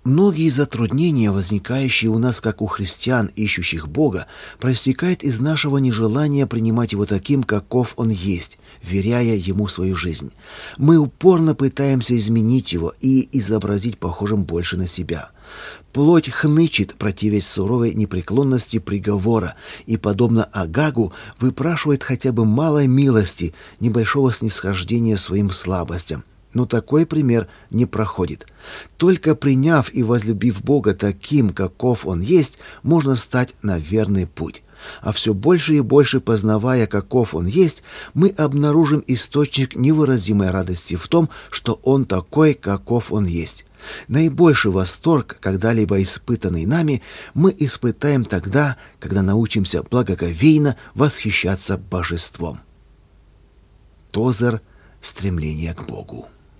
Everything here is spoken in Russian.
Многие затруднения, возникающие у нас, как у христиан, ищущих Бога, проистекают из нашего нежелания принимать Его таким, каков Он есть, вверяя Ему свою жизнь. Мы упорно пытаемся изменить Его и изобразить похожим больше на себя. Плоть хнычет, противясь суровой непреклонности приговора, и, подобно Агагу, выпрашивает хотя бы малой милости, небольшого снисхождения своим слабостям. Но такой пример не проходит. Только приняв и возлюбив Бога таким, каков Он есть, можно стать на верный путь. А все больше и больше познавая, каков Он есть, мы обнаружим источник невыразимой радости в том, что Он такой, каков Он есть. Наибольший восторг, когда-либо испытанный нами, мы испытаем тогда, когда научимся благоговейно восхищаться Божеством. Тозер. Стремление к Богу.